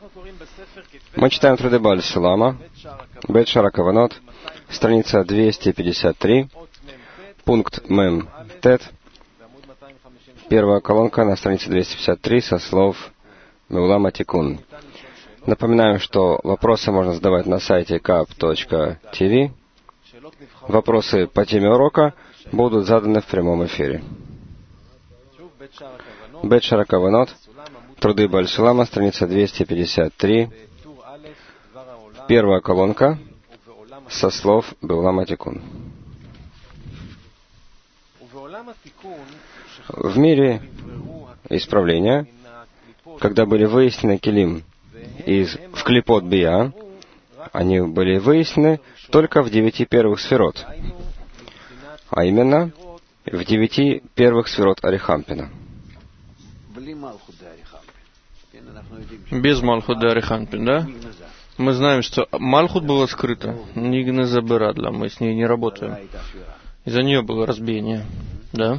Мы читаем труды Бааль Сулама, Бет Шар ха-Каванот, страница 253, пункт Мем Тет, первая колонка на странице 253 со слов Меулама Тикун. Напоминаю, что вопросы можно задавать на сайте kap.tv. Вопросы по теме урока будут заданы в прямом эфире. Бет Шар ха-Каванот, труды Бааль Сулама, страница 253, первая колонка со слов Меулама Тикун. В мире исправления, когда были выяснены келим в клипот бия, они были выяснены только в 9 первых сферот, а именно в 9 первых сферот Арихампина. Без Малхут де Арихампин, да? Мы знаем, что Малхут было скрыто, Нигнеза Берадла, мы с ней не работаем. Из-за нее было разбиение, да?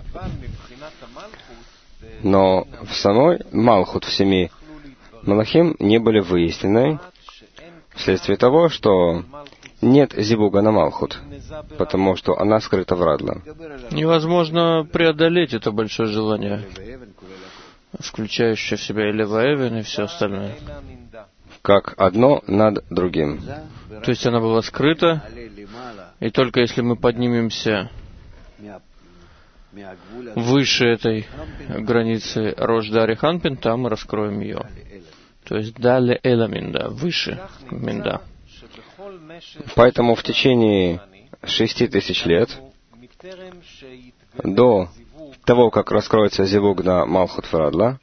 Но в самой Малхут, в 7 Малахим, не были выяснены вследствие того, что нет зивуга на Малхут, потому что она скрыта в Радла. Невозможно преодолеть это большое желание, включающее в себя и Лева Эвен, и все остальное. Как одно над другим. То есть она была скрыта, и только если мы поднимемся выше этой границы Рожда Арихампин, там мы раскроем ее. То есть далее Эла Минда, выше Минда. Поэтому в течение 6000 лет, до того, как раскроется зивуг на Малхут Фарадла,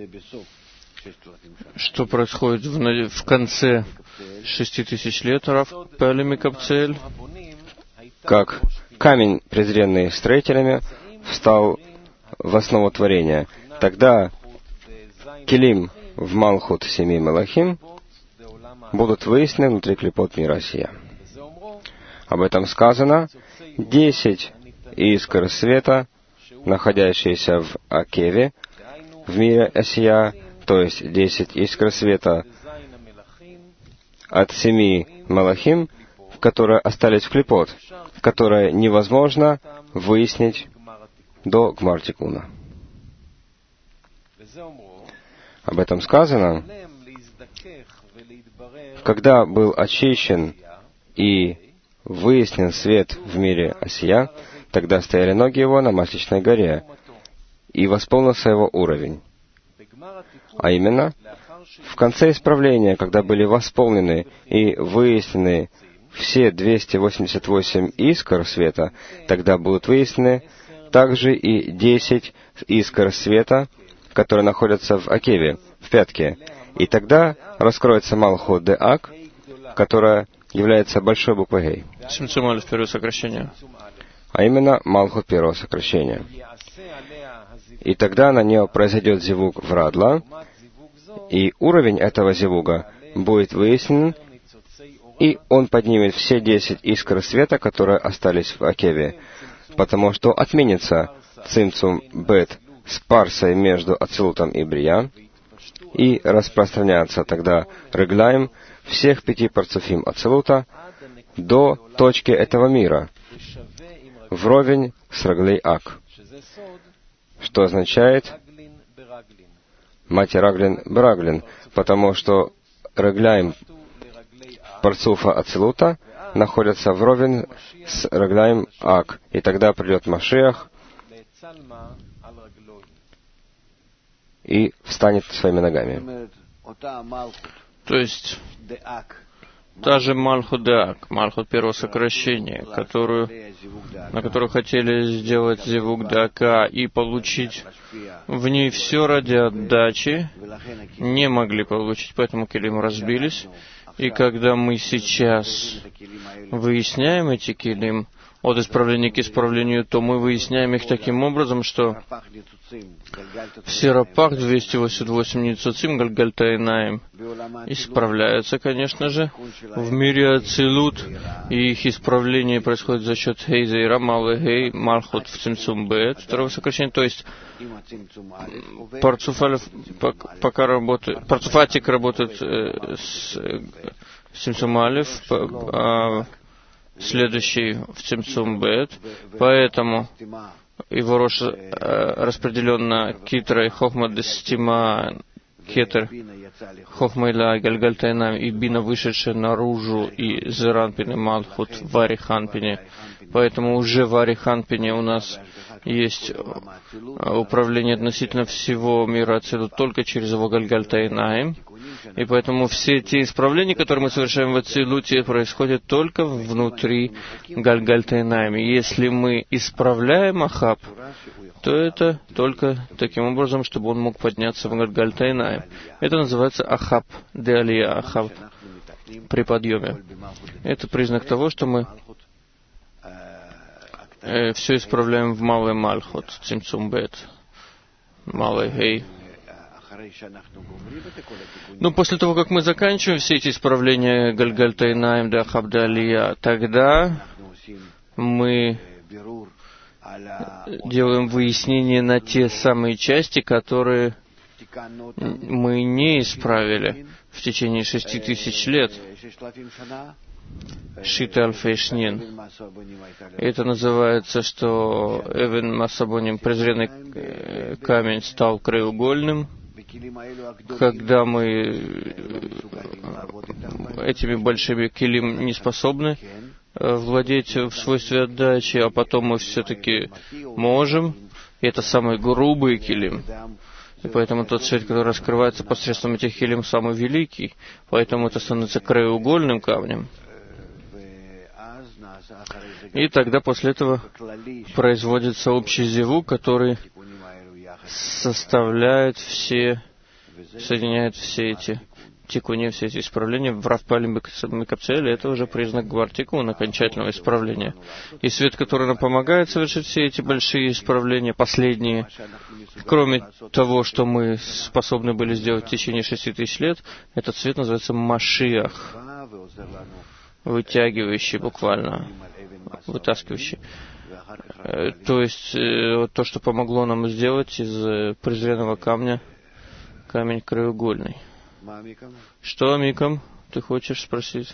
что происходит в конце 6000 лет, Рав Пелеми Капцель, как камень, презренный строителями, встал в основу творения. Тогда келим в Малхут 7 Малахим будут выяснены внутри клипот мира сия. Об этом сказано: 10 искр света, находящиеся в Акеве, в мире Асия, то есть 10 искр света от 7 Малахим, которые остались в клипот, которые невозможно выяснить до Гмар Тикуна. Об этом сказано: когда был очищен и выяснен свет в мире Асия, тогда стояли ноги его на Масличной горе, и восполнился его уровень. А именно, в конце исправления, когда были восполнены и выяснены все 288 искр света, тогда будут выяснены также и 10 искр света, которые находятся в Акеве, в пятке. И тогда раскроется Малхут де Ак, которая является большой буквой Гей. Симцумаль, первое сокращение. А именно Малхут первого сокращения. И тогда на нее произойдет зивуг в Радла, и уровень этого зивуга будет выяснен, и он поднимет все 10 искр света, которые остались в Акеве, потому что отменится цимцум бет с парсой между Ацилутом и Брия, и распространяется тогда Реглаем всех 5 парцуфим Ацилута до точки этого мира, вровень с Реглей Ак, что означает Мати Раглин Браглин, потому что Реглаем парцуфа Ацилута находятся вровень с Реглаем Ак, и тогда придет Машиах и встанет своими ногами. То есть, та же Малхут де Ак, Малхут первого сокращения, на которую хотели сделать зивуг де Ака и получить в ней все ради отдачи, не могли получить, поэтому келим разбились. И когда мы сейчас выясняем эти келим, от исправления к исправлению, то мы выясняем их таким образом, что в Серапах 288 Ницуцим Гальгальтайнаем исправляются, конечно же, в мире Ацилут, и их исправление происходит за счет Хейзейра, Малый Гей, Малхут в Цимцум Бет, второго сокращения, то есть Парцуфатик работает с Цимцум Алиф, следующий в Цимцум Бет, поэтому его рош распределен на Китра и Хохма Дестима, Кетер, Хохма Иля, Гальгальтайнам и Бина, вышедшая наружу, и Зеранпин и Малхут в Ариханпине. Поэтому уже в Ариханпине у нас есть управление относительно всего мира Ацилут только через его Гальгальтайнаим. И поэтому все те исправления, которые мы совершаем в Ацилуте, происходят только внутри Гальгальтайнаим. Если мы исправляем Ахаб, то это только таким образом, чтобы он мог подняться в Гальгальтайнаим. Это называется Ахаб де Алия, Ахаб при подъеме. Это признак того, что мы все исправляем в Малый Мальхут, Цимцум Бет, Малый Гей. Но после того, как мы заканчиваем все эти исправления Гальгальтайнаим, де Ахаб де Алия, тогда мы делаем выяснение на те самые части, которые мы не исправили в течение 6000 лет. Шита Альфейшнин. Это называется, что Эвен Масабоним, презренный камень, стал краеугольным, когда мы этими большими килим не способны владеть в свойстве отдачи, а потом мы все-таки можем. И это самый грубый килим. И поэтому тот свет, который раскрывается посредством этих килим, самый великий. Поэтому это становится краеугольным камнем. И тогда после этого производится общий зивук, который составляет все, соединяет все эти тикуни, все эти исправления в Равпале Микапцеле. Это уже признак гвартикун, окончательного исправления. И свет, который нам помогает совершить все эти большие исправления, последние, кроме того, что мы способны были сделать в течение 6000 лет, этот свет называется Машиах, вытягивающий буквально, вытаскивающий. То есть то, что помогло нам сделать из презренного камня камень краеугольный. Что, Микам, ты хочешь спросить?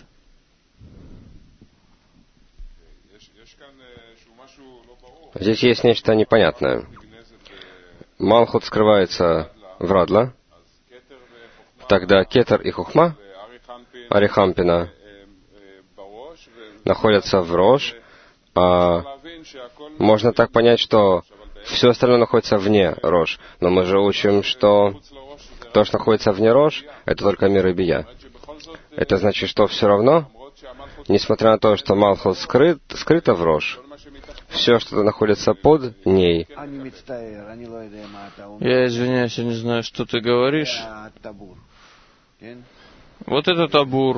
Здесь есть нечто непонятное. Малхут скрывается в Радла, тогда Кетер и Хухма Арихампина находятся в Рош, а можно так понять, что все остальное находится вне Рош. Но мы же учим, что то, что находится вне Рош, это только мир и бия. Это значит, что все равно, несмотря на то, что Малхут скрыто в Рош, все, что находится под ней. Я извиняюсь, я не знаю, что ты говоришь. Вот это табур.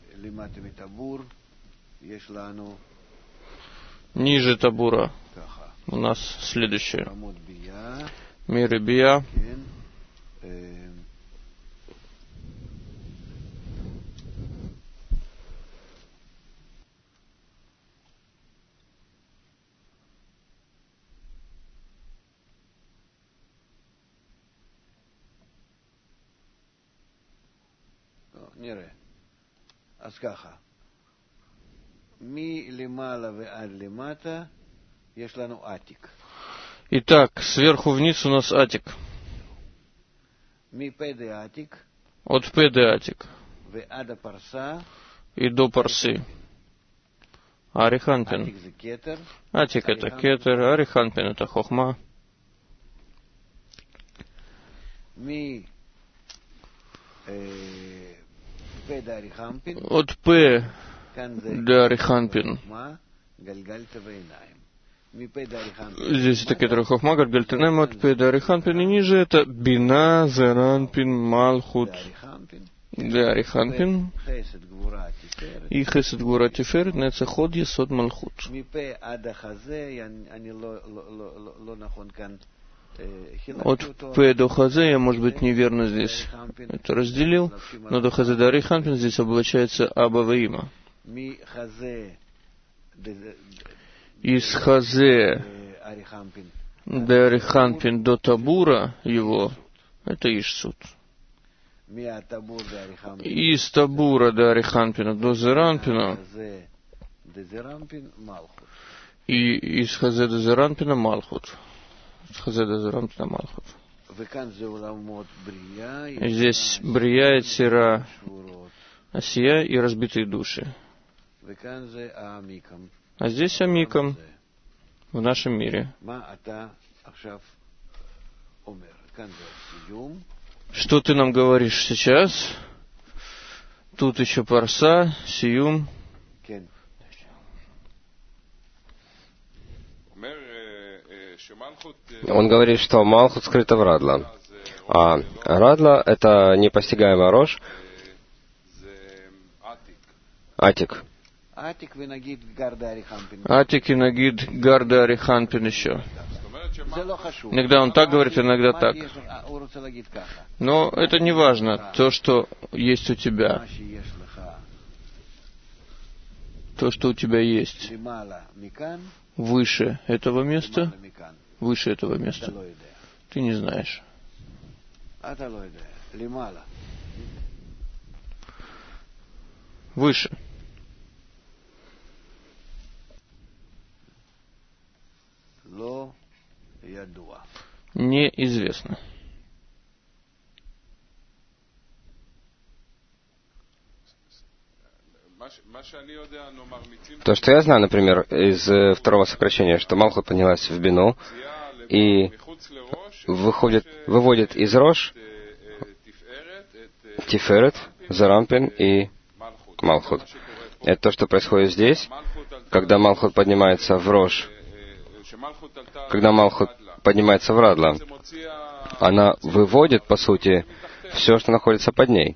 Ниже табура у нас следующее. Мир и бия. נראה. אז ככה, מלמעלה ועד למטה יש לנו עתיק. Итак, сверху вниз у нас атик. מפה דעתיק От П до атик ועד הפרסה. И до парсы. Ариханпин. עתיק זה כתר. Атик это кетер, Ариханпин это хохма. От П до Ариханпин. Здесь это кетер хохма, Гальгальтайнаим, от П до Ариханпин. И ниже это Бина, Зеранпин, Малхут де Ариханпин, и Хесед Гвура Тиферет, Нецеход Есод Малхут. От П до Хазе я, может быть, неверно здесь это разделил, но до Хазе до Ариханпин здесь облачается Аба Ваима. Из Хазе до Ариханпин до Табура его, это Ишсуд. Из Табура до Ариханпина до Зеранпина и из Хазе до Зеранпина Малхут. Из Хазе до Зеранпина Малхут. Здесь Брия, Эцира, Асия и разбитые души. А здесь Амикам в нашем мире. Что ты нам говоришь сейчас? Тут еще Парса, Сиюм. Он говорит, что Малхут скрыта в Радла. А Радла — это непостигаемая рожь. Атик. Атик и Нагид Гарда Ариханпин еще. Иногда он так говорит, иногда так. Но это не важно. То, что есть у тебя. То, что у тебя есть. Выше этого места. Выше этого места. Ты не знаешь. Выше. Неизвестно. То, что я знаю, например, из второго сокращения, что Малхут поднялась в Бину и выводит из Рош Тиферет, Зарампин и Малхут. Это то, что происходит здесь, когда Малхут поднимается в Рош, когда Малхут поднимается в Радла. Она выводит, по сути, все, что находится под ней.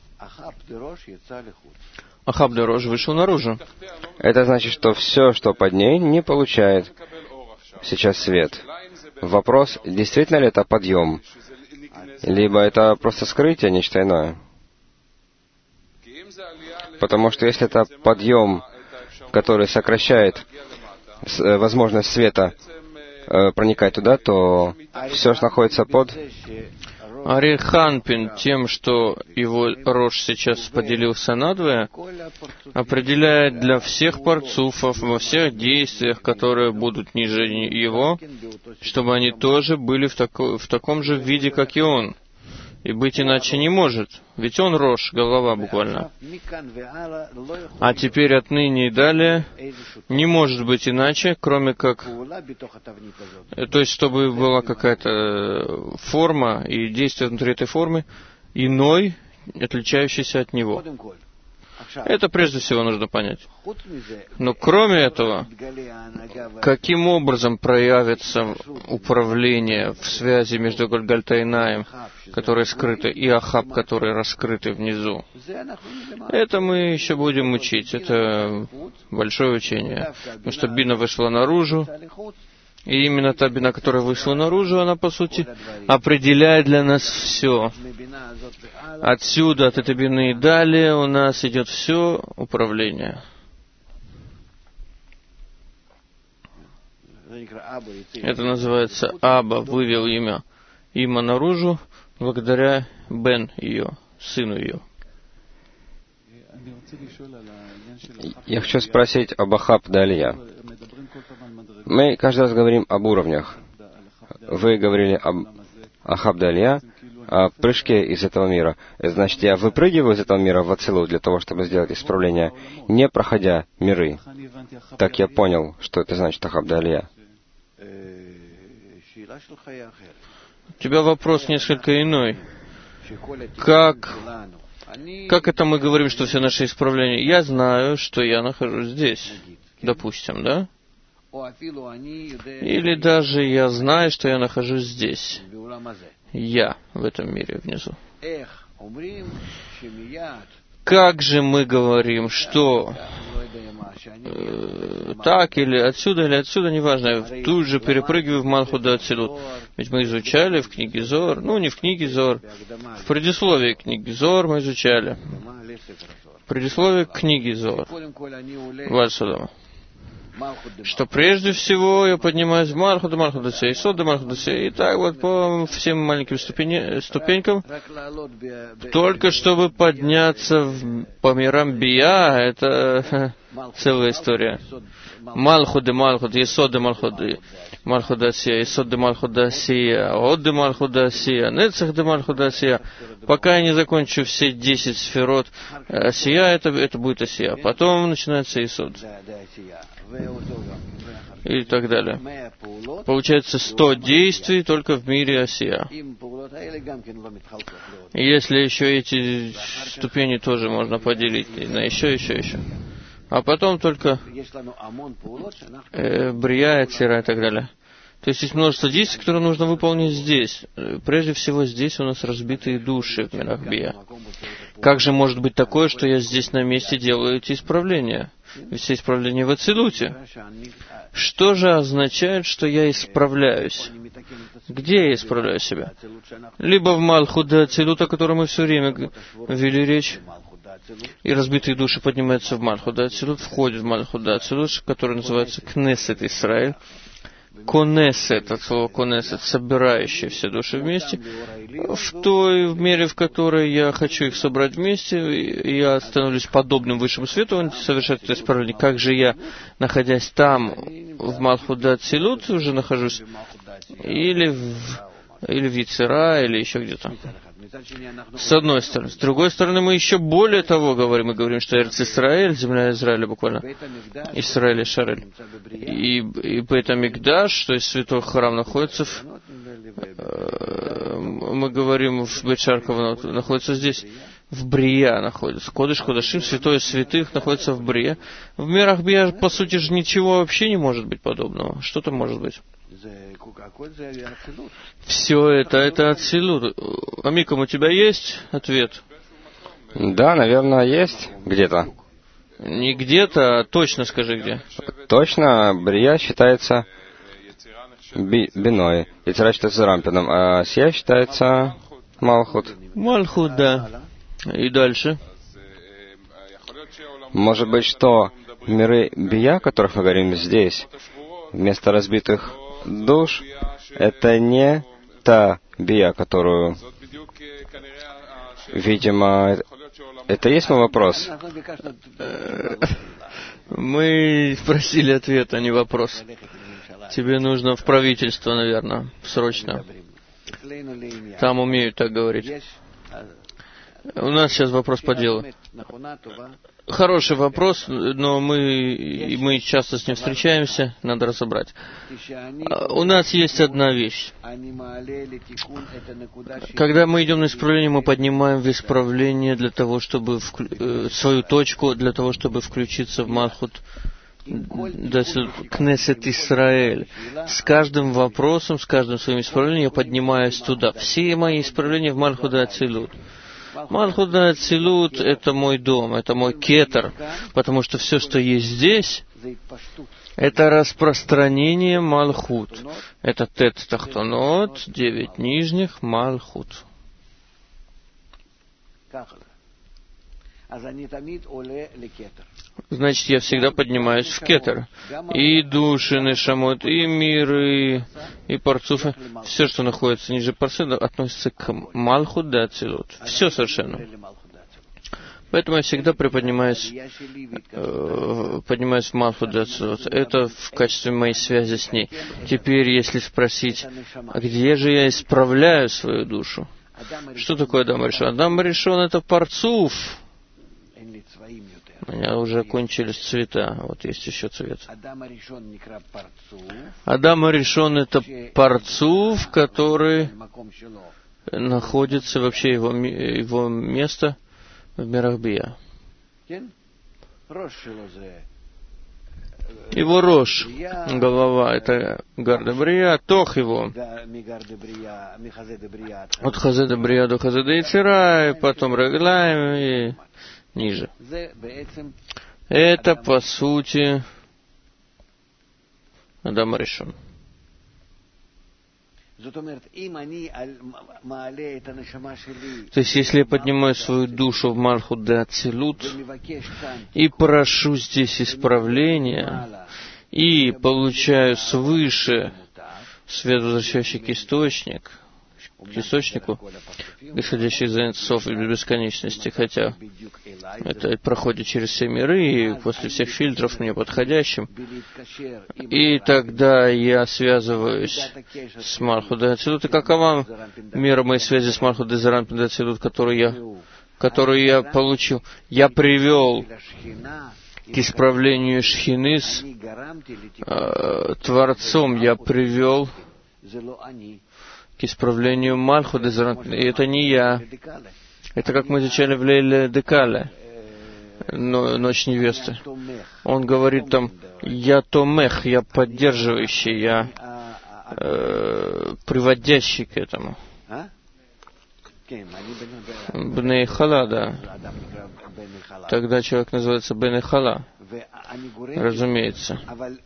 Ахаб де Рош вышел наружу. Это значит, что все, что под ней, не получает сейчас свет. Вопрос, действительно ли это подъем, либо это просто скрытие, нечто иное. Потому что если это подъем, который сокращает возможность света проникать туда, то все, что находится под... Ариханпин тем, что его Рош сейчас поделился надвое, определяет для всех парцуфов во всех действиях, которые будут ниже его, чтобы они тоже были в таком же виде, как и он. И быть иначе не может, ведь он Рош, голова буквально. А теперь отныне и далее не может быть иначе, кроме как... То есть, чтобы была какая-то форма и действие внутри этой формы, иной, отличающийся от него. Это прежде всего нужно понять. Но кроме этого, каким образом проявится управление в связи между Гольгальта и Наем, которые скрыты, и Ахаб, которые раскрыты внизу? Это мы еще будем учить. Это большое учение. Потому что Бина вышла наружу, и именно та Бина, которая вышла наружу, она, по сути, определяет для нас все. Отсюда, от этой Бины и далее, у нас идет все управление. Это называется Аба вывел имя наружу, благодаря Бен ее, сыну ее. Я хочу спросить об Ахаб де Алия. Мы каждый раз говорим об уровнях. Вы говорили об Ахаб де Алия, о прыжке из этого мира. Значит, я выпрыгиваю из этого мира в Ацилут для того, чтобы сделать исправление, не проходя миры. Так я понял, что это значит Ахаб де Алия. У тебя вопрос несколько иной. Как это мы говорим, что все наши исправления? Я знаю, что я нахожусь здесь, допустим, да? Или даже я знаю, что я нахожусь здесь. Я в этом мире внизу. Как же мы говорим, что так или отсюда, неважно, тут же перепрыгиваю в Малхут да Ацилут. Ведь мы изучали в книге Зоар, не в книге Зоар, в предисловии книги Зоар мы изучали. Предисловие книги Зоар. Вальсадама. Что прежде всего я поднимаюсь в Малхут да Ацилут, Исод да Ацилут, и так вот по всем маленьким ступенькам, только чтобы подняться по мирам Бия, это целая история. Малхут да Малхут, Исод да Малхут да Асия, Исод да Малхут да Асия, Од да Малхут да Асия, Нецах да Малхут да Асия. Пока я не закончу все 10 сферот Асия, это будет Асия. Потом начинается Исод. И так далее. Получается 100 действий только в мире Асия. Если еще эти ступени тоже можно поделить на еще. А потом только Брия, Цира и так далее. То есть есть множество действий, которые нужно выполнить здесь. Прежде всего, здесь у нас разбитые души в мирах Бия. Как же может быть такое, что я здесь на месте делаю эти исправления? Ведь все исправления в Ацилуте. Что же означает, что я исправляюсь? Где я исправляю себя? Либо в Малхут да Ацилут, о котором мы все время вели речь, и разбитые души поднимаются в Малхут да Ацилут, входят в Малхут да Ацилут, который называется Кнесет Исраэль. Конесет, от слова конесет, собирающий все души вместе, в той мере, в которой я хочу их собрать вместе, я становлюсь подобным высшему свету, он совершает это исправление. Как же я, находясь там, в Малхут да Ацилут, уже нахожусь, или в Яцера, или еще где-то. С одной стороны. С другой стороны, мы еще более того говорим. Мы говорим, что Эрец Исраэль, земля Израиля буквально, Исраэль и Шарель. И Бейт Амикдаш, то есть святой храм находится мы говорим, в Бейт Шарков находится здесь, в Брия находится. Кодыш Кодашим, святое святых, находится в Брия. В мирах Бия, по сути же, ничего вообще не может быть подобного. Что-то может быть. Все это Ацилут. Амикам, у тебя есть ответ? Да, наверное, есть где-то. Не где-то, а точно скажи где. Точно, Брия считается Биной, Яцера считается Рампином, а Сия считается Малхут. Малхут, да. И дальше? Может быть, что миры Бия, о которых мы говорим здесь, вместо разбитых душ, это не та Бия, которую, видимо, это есть мой вопрос? Мы просили ответ, а не вопрос. Тебе нужно в правительство, наверное, срочно. Там умеют так говорить. У нас сейчас вопрос по делу. Хороший вопрос, но мы часто с ним встречаемся, надо разобрать. У нас есть одна вещь. Когда мы идем на исправление, мы поднимаем в исправление для того, чтобы свою точку, для того, чтобы включиться в Малхут Кнесет Исраэль. С каждым вопросом, с каждым своим исправлением я поднимаюсь туда. Все мои исправления в Малхут да Ацилут. Малхут да Ацилут — это мой дом, это мой кетер, потому что все, что есть здесь, это распространение Малхут. Это Тет Тахтонот, 9 нижних, Малхут. Значит, я всегда поднимаюсь в кетер. И души, нешамот, и миры, и парцуфы. Все, что находится ниже парцуфа, относится к Малхут да Ацилут. Все совершенно. Поэтому я всегда поднимаюсь в Малхут да Ацилут. Это в качестве моей связи с ней. Теперь, если спросить, где же я исправляю свою душу? Что такое Адам Ришон? Адам Ришон — это парцуф. У меня уже кончились цвета. Вот есть еще цвет. Адам Ришон — это парцуф, который находится вообще его место в мирах Бия. Его рожь, голова, это гарда брия, тох его. От хазеда брия до хазеда яцера, и потом реглаем и ниже. Это, по сути, Адам Аришон. То есть, если я поднимаю свою душу в Малхут де Ацилут и прошу здесь исправления, и получаю свыше свет, возвращающий к источнику, исходящий из энцов и бесконечности, хотя это проходит через все миры и после всех фильтров мне подходящим. И тогда я связываюсь с Малхут де Ацилут. И какова мера моей связи с Малхут де Ацилут, которую я получил? Я привел к исправлению Шхины с Творцом, я привел к исправлению Малхут де Ацилут. И это не я. Это как мы изучали в Лейле Декале, Ночь невесты. Он говорит там, я томех, я поддерживающий, я приводящий к этому. Бней Хала, да. Тогда человек называется Бней Хала. Разумеется.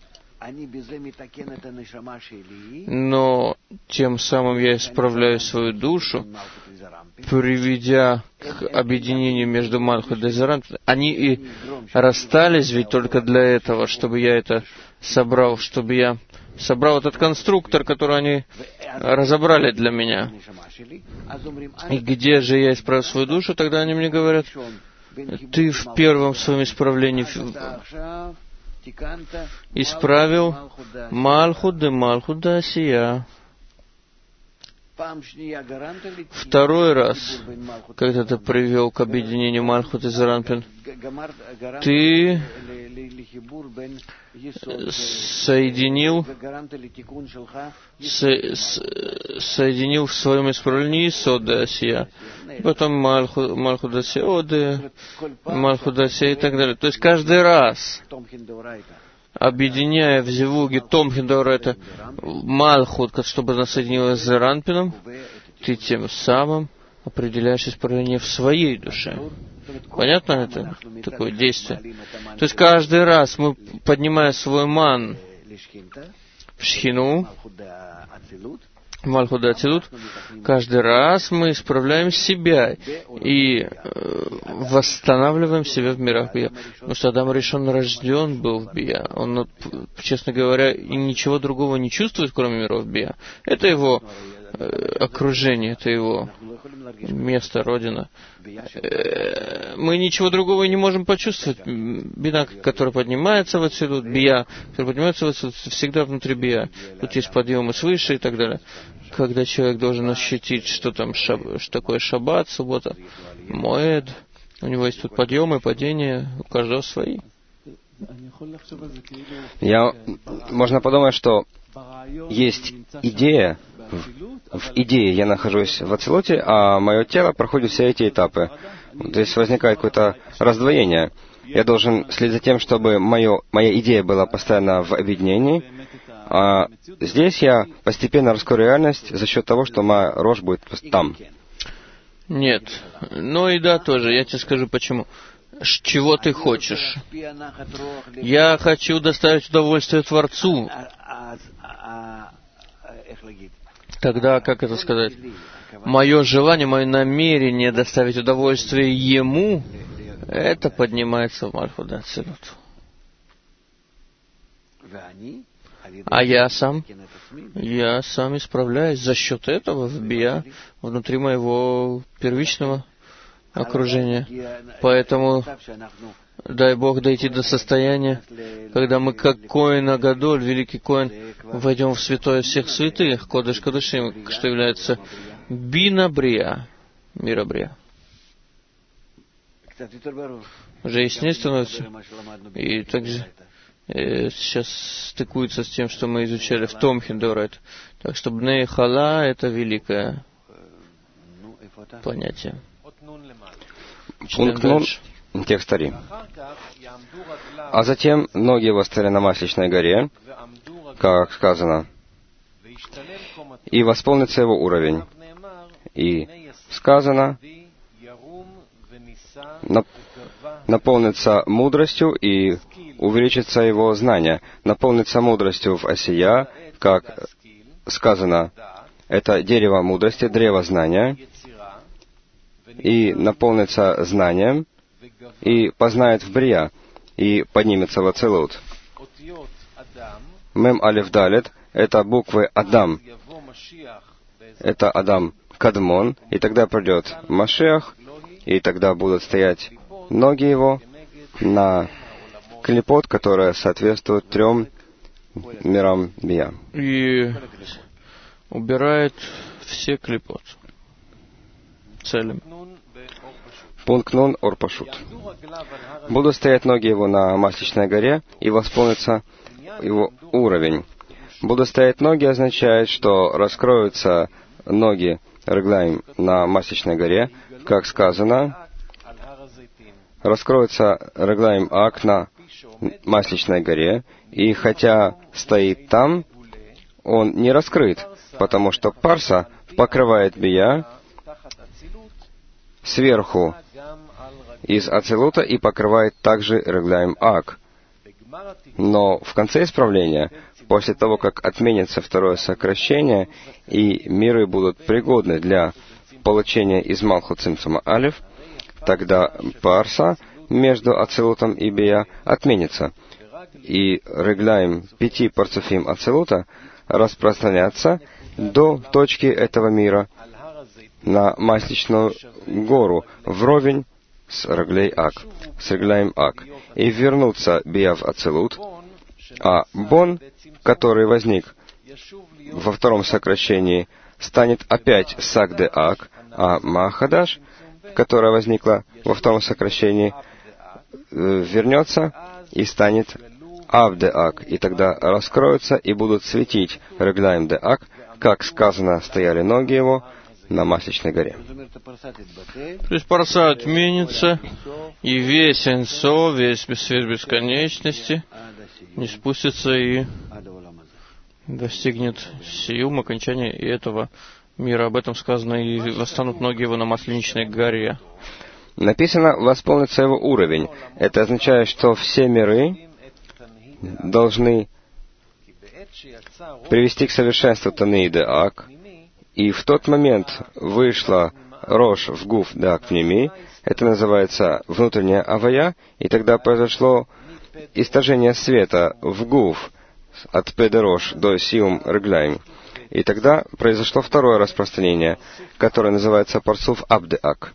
Но тем самым я исправляю свою душу, приведя к объединению между Малхут де Ацилут. Они и расстались ведь только для этого, чтобы я это собрал, чтобы я собрал этот конструктор, который они разобрали для меня. И где же я исправил свою душу? Тогда они мне говорят, ты в первом своем исправлении исправил Малхут де Асия. Второй раз, когда ты привел к объединению Малхут и Заранпин, ты соединил в своем исправлении Исод де Асия, потом Малхут де Асия, Малхут де Асия и так далее. То есть каждый раз, объединяя в Зивуге Томхин Дорайта Малхут, чтобы она соединилась с Заранпином, ты тем самым определяешь исправление в своей душе. Понятно это? Такое действие. То есть каждый раз мы, поднимая свой ман в Шхину, Малхут де Ацилут, каждый раз мы исправляем себя и восстанавливаем себя в мирах Бия. Потому что Адам Аришон рожден был в Бия. Он, честно говоря, и ничего другого не чувствует, кроме миров Бия. Это его окружение, это его место, родина. Мы ничего другого не можем почувствовать. Бина, которая поднимается в Ацилут, Бия, которая поднимается в Ацилут, всегда внутри Бия. Тут есть подъемы свыше и так далее. Когда человек должен ощутить, что там что такое шаббат, суббота, моэд, у него есть тут подъемы, падения, у каждого свои. Можно подумать, что есть идея, в идее я нахожусь в Ацилуте, а мое тело проходит все эти этапы. То есть возникает какое-то раздвоение. Я должен следить за тем, чтобы моя идея была постоянно в объединении, а здесь я постепенно раскрою реальность за счет того, что моя рожь будет там. Нет. Ну и да, тоже. Я тебе скажу почему. Чего ты хочешь? Я хочу доставить удовольствие Творцу. Тогда, как это сказать? Мое желание, мое намерение доставить удовольствие Ему, это поднимается в Малхут де Ацилут. А я сам исправляюсь за счет этого в Бия, внутри моего первичного окружения. Поэтому дай Бог дойти до состояния, когда мы как Коэн Агадоль, великий Коэн, войдем в святое всех святых, Кодеш Кодешим, что является Бина Брия, мира Брия. Уже яснее становится. И также сейчас стыкуется с тем, что мы изучали в Томхин Дорайт. Так что Бней Хала — это великое понятие. Пункт Нун Текст 3. А затем ноги его стояли на Масличной горе, как сказано, и восполнится его уровень. И сказано, наполнится мудростью и увеличится его знание. Наполнится мудростью в Осия, как сказано, это дерево мудрости, древо знания, и наполнится знанием, и познает в Брия, и поднимется в Ацилут. Мем Алеф Далет — это буквы Адам. Это Адам Кадмон, и тогда придет Машиах, и тогда будут стоять ноги его на клипот, которая соответствует 3 мирам Бия. И убирает все клипот целым. Пункт Нун Ор Пашут. Будут стоять ноги его на Масличной горе, и восполнится его уровень. Будут стоять ноги означает, что раскроются ноги Реглаим на Масличной горе, как сказано, раскроется Реглаим Ак на Масличной горе, и хотя стоит там, он не раскрыт, потому что Парса покрывает Бия сверху из Ацилута и покрывает также Реглаим Ак. Но в конце исправления, после того, как отменится второе сокращение, и миры будут пригодны для получения из Малхут Цимцума Алеф, тогда Парса между Ацилутом и Бия отменится, и Реглаим 5 парцуфим Ацилута распространятся до точки этого мира на Масличную гору, вровень с Реглей Ак, с Реглаим Ак, и вернутся Бия в Ацилут, а Бон, который возник во втором сокращении, станет опять Сагде Ак, а Махадаш, которая возникла во втором сокращении, вернется и станет Авде Ак, и тогда раскроются и будут светить Реглаим Де Ак, как сказано, стояли ноги его на Масличной горе. То есть Парса отменится, и весь Энсо, весь свет бесконечности не спустится и достигнет сиюм, окончания и этого мира. Об этом сказано, и восстанут ноги его на Масленичной горе. Написано, восполнится его уровень. Это означает, что все миры должны привести к совершенству Таны Де Ак, и в тот момент вышла Рош в Гуф Де Ак Пними, это называется внутренняя Авая, и тогда произошло истажение света в Гуф от Педерош до Сиум Реглаим. И тогда произошло второе распространение, которое называется Парцуф Абде Ак.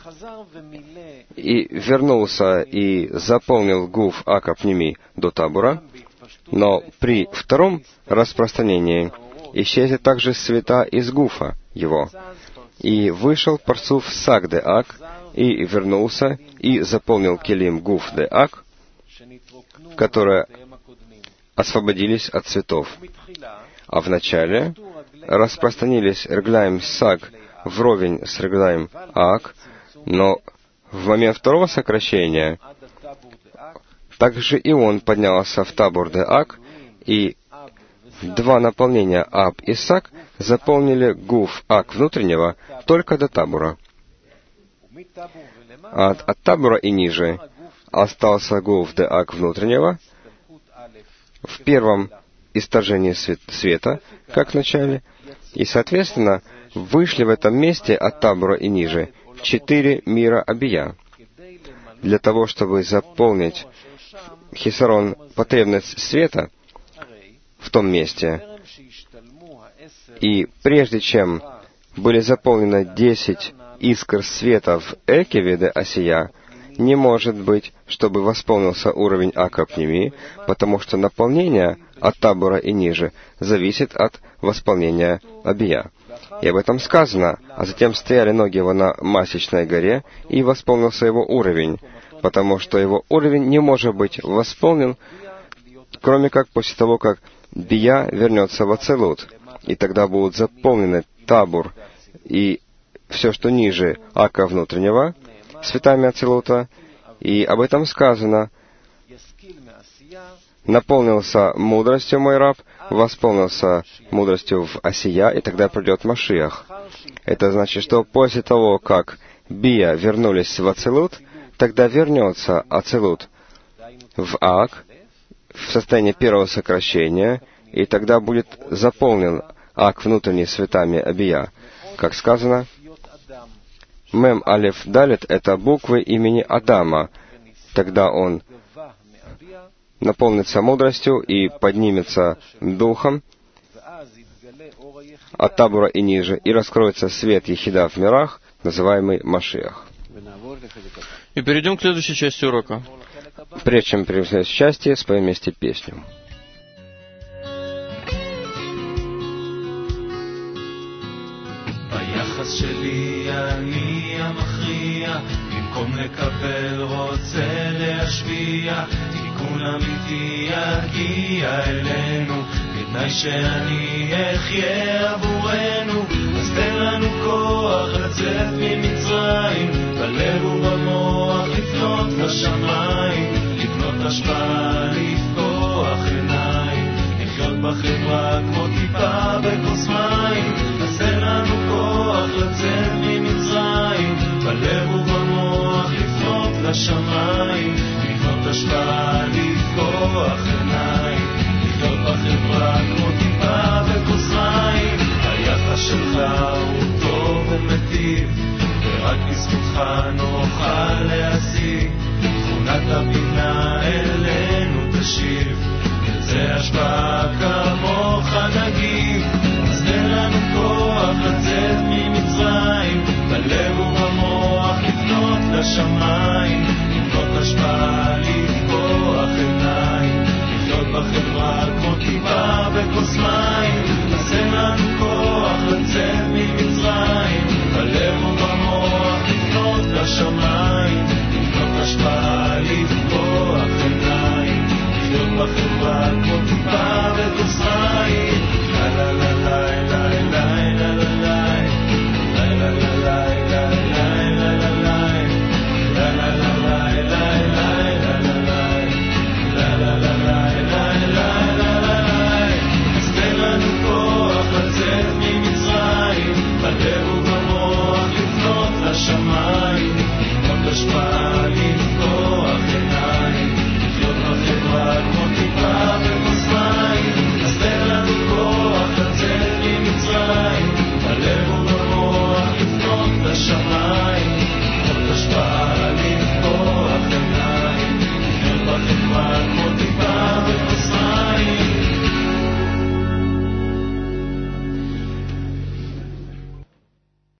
И вернулся и заполнил Гуф Ака Пними до Табура, но при втором распространении исчезли также света из Гуфа его. И вышел Парцуф Сагде Ак, и вернулся, и заполнил Келим Гуф Де Ак, которые освободились от цветов. А вначале распространились Реглаим Саг вровень с Реглаим Ак, но в момент второго сокращения также и он поднялся в Табур Де Ак, и два наполнения Аб и Саг заполнили Гуф Ак внутреннего только до Табура. От Табура и ниже остался Гуф Де Ак внутреннего в первом истажении света, как в начале, и, соответственно, вышли в этом месте от Табура и ниже 4 мира Абия, для того, чтобы заполнить хисарон, потребность света в том месте. И прежде чем были заполнены 10 искр света в Экеве де Осия, не может быть, чтобы восполнился уровень Ака Пними, потому что наполнение от Табура и ниже зависит от восполнения Абия. И об этом сказано, а затем стояли ноги его на Масличной горе, и восполнился его уровень, потому что его уровень не может быть восполнен, кроме как после того, как Бия вернется в Ацилут, и тогда будут заполнены Табур и все, что ниже Ака внутреннего, светами Ацилута, И об этом сказано: «Наполнился мудростью мой раб, восполнился мудростью в Осия, и тогда придет Машиах». Это значит, что после того, как Бия вернулись в Ацилут, тогда вернется Ацилут в Ак, в состоянии первого сокращения, и тогда будет заполнен Ак внутренний светами Абия. Как сказано, Мем Алеф Далет — это буквы имени Адама. Тогда он наполнится мудростью и поднимется духом от табура и ниже, и раскроется свет Ехида в мирах, называемый Машиах. И перейдем к следующей части урока. Прежде чем перейдем к следующей части, споем вместе песню. ביחס שלי אני המכריע, במקום לקבל רוצה להשפיע, תיקון אמיתי יגיע אלינו, בתנאי שאני אחיה עבורנו. אז תן לנו כוח לצאת ממצרים, בלב ובמוח לפנות לשמיים, לבנות השפעה, לפקוח עיניים, לחיות בחברה כמו טיפה בכוס מים. אז תן לנו כוח לצאת ממצרים, בלב ובמוח לפנות לשמיים, לבנות השפעה, לפקוח עיניים, לחיות בחברה כמו טיפה בכוס מים. היחס שלך הוא טוב ומטיב, ורק בזכותך נוכל להשיג, תכונת הבינה אלינו תשיב, נרצה השפעה כמוך נגיב. אז תן לנו כוח לצאת ממצרים, בלב ובמוח לפנות לשמיים, לבנות השפעה, לפקוח עיניים, לחיות בחברה כמו טיפה בכוס מים. אז תן לנו כוח לצאת ממצרים, בלב ובמוח לפנות לשמיים.